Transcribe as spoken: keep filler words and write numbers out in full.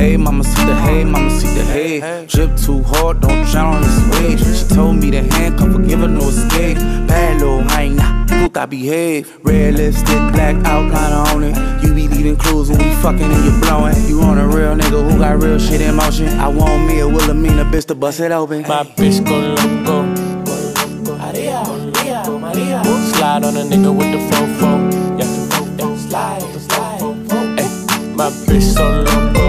hey, mama see the hey, mama see the hey. Drip too hard, don't drown on this wave. She told me to handcuff, forgive her, no escape. Bad little hyena, puta behave. Red lipstick, black outline on it. You be leaving clues when we fucking and you blowing. You on a real nigga who got real shit in motion. I want me a Wilhelmina bitch to bust it open. My bitch go loco. Maria, Maria, Maria. Slide on a nigga with the fofo. Yeah, yeah. Slide, slide. Ay, my bitch so loco.